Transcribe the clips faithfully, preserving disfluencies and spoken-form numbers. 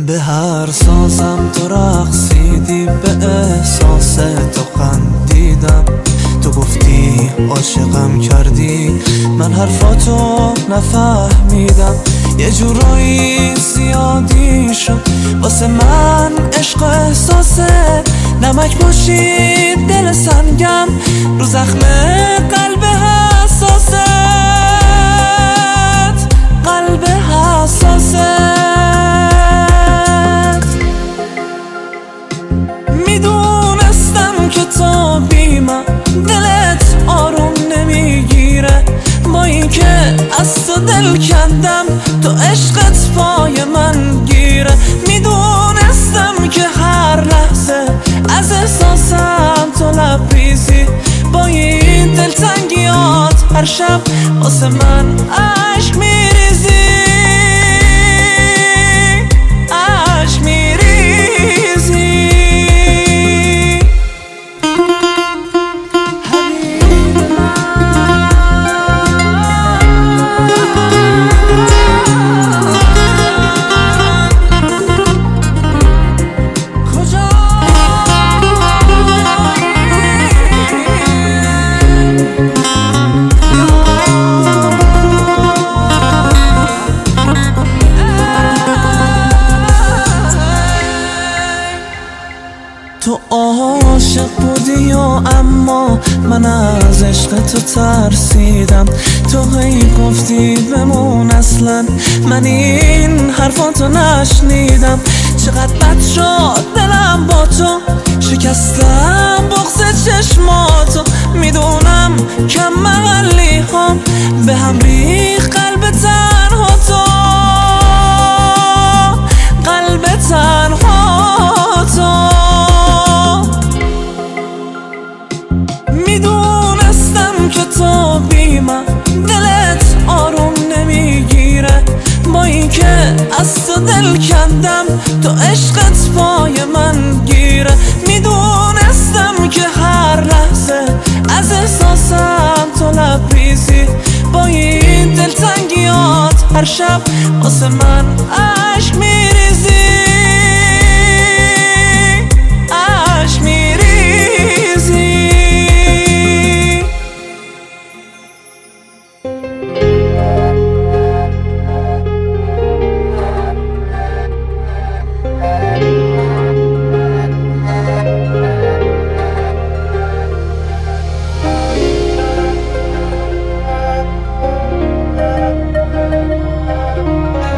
به هر سازم تو رقصیدی، به احساس تو خندیدم. تو گفتی عاشقم کردی، من حرفاتو نفهمیدم. یه جورایی زیادی شد واسه من عشق و احساسه. نمک باشید دل سنگم رو زخم قلب حساست، قلب حساست. میدونستم که تو بی من دلت آروم نمیگیره، با این که از تو دل کندم تو عشقت پای من گیره. میدونستم که هر لحظه از احساسم تو لبریزی، با این دلتنگیات هر شب واسه من عشق میریزی، عشق میریزی. تو عاشق بودی و اما من از عشق تو ترسیدم. تو هی گفتی بمون، اصلا من این حرفاتو نشنیدم. چقدر بد شد دلم با تو، شکستم بغض چشماتو. میدونم کم محلی هم به هم ریخ قلب تنها تو، قلب تنها تو. میدونستم که تو بی من دلت آروم نمیگیره، با این که از تو دل کندم تو عشقت پای من گیره. میدونستم که هر لحظه از احساسم تو لبریزی، با این دلتنگیات هر شب واسه من عشق میریزی، عشق میریزی.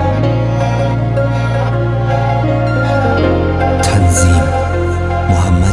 محمد